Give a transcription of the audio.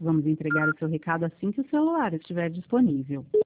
Vamos entregar o seu recado assim que o celular estiver disponível.